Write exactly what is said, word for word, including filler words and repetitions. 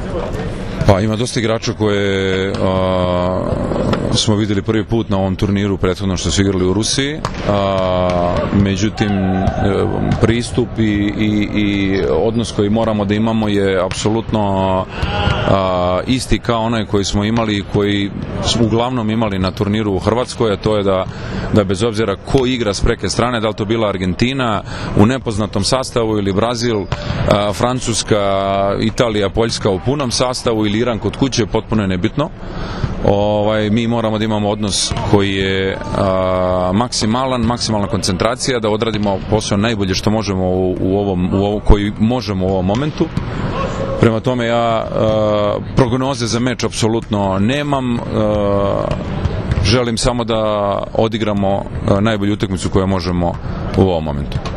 Pa ima dosta igrača koje a, smo videli prvi put na ovom turniru prethodno što su igrali u Rusiji, a, međutim pristup i, i, i odnos koji moramo da imamo je apsolutno a, isti kao onaj koji smo imali i koji smo uglavnom imali na turniru u Hrvatskoj, a to je da, da bez obzira ko igra s preke strane, da li to bila Argentina u nepoznatom sastavu ili Brazil, a, Francuska, Italija, Poljska u punom sastavu ili Iran kod kuće, potpuno je nebitno. Ovaj, mi moramo da imamo odnos koji je a, maksimalan, maksimalna koncentracija, da odradimo posao najbolje što možemo u, u ovom, u ovom, koji možemo u ovom momentu. Prema tome ja a, prognoze za meč apsolutno nemam, a, želim samo da odigramo a, najbolju utakmicu koju možemo u ovom momentu.